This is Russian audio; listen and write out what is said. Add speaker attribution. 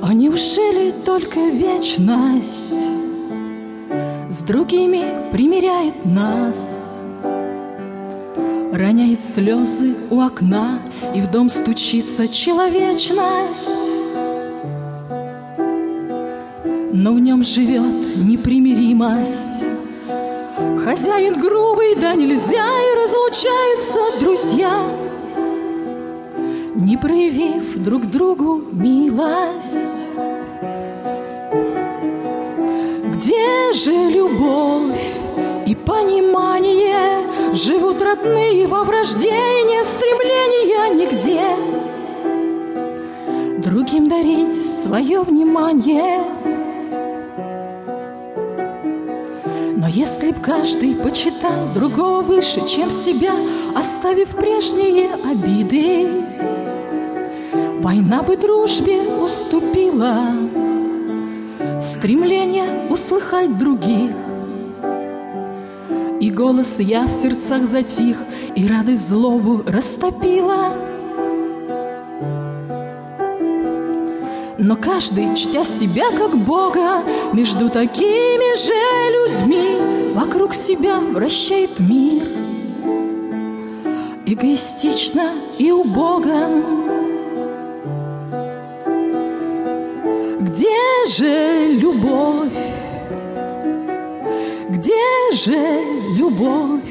Speaker 1: А неужели только вечность с другими примиряет нас? Роняет слезы у окна, и в дом стучится человечность. Но в нем живет непримиримость. Хозяин грубый, да нельзя, и разлучаются друзья, не проявив друг другу милость. Где же любовь и понимание? Живут родные во вражде, и нет стремления нигде другим дарить свое внимание. Но если б каждый почитал другого выше, чем себя, оставив прежние обиды, война бы дружбе уступила, стремление услыхать других. И голос «я» в сердцах затих, и радость злобу растопила. Но каждый, чтя себя как Бога, между такими же людьми вокруг себя вращает мир. Эгоистично и убого. Где же любовь? Где же любовь?